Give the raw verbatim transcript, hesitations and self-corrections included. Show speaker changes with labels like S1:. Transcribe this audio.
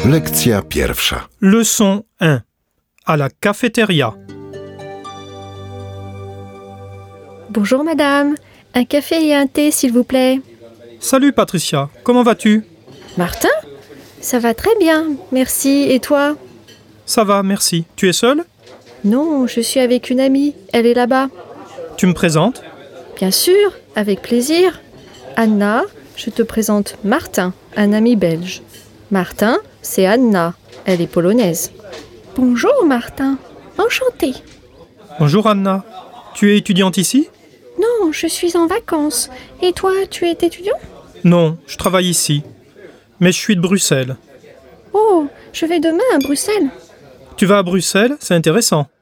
S1: Lekcja pierwsza.
S2: Leçon un. À la cafétéria.
S3: Bonjour madame, un café et un thé s'il vous plaît.
S2: Salut Patricia, comment vas-tu?
S3: Martin? Ça va très bien, merci. Et toi?
S2: Ça va, merci. Tu es seule?
S3: Non, je suis avec une amie, elle est là-bas.
S2: Tu me présentes?
S3: Bien sûr, avec plaisir. Anna, je te présente Martin, un ami belge. Martin, c'est Anna, elle est polonaise. Bonjour Martin, enchantée.
S2: Bonjour Anna. Tu es étudiante ici?
S3: Non, je suis en vacances. Et toi, tu es étudiant?
S2: Non, je travaille ici. Mais je suis de Bruxelles.
S3: Oh, je vais demain à Bruxelles.
S2: Tu vas à Bruxelles? C'est intéressant.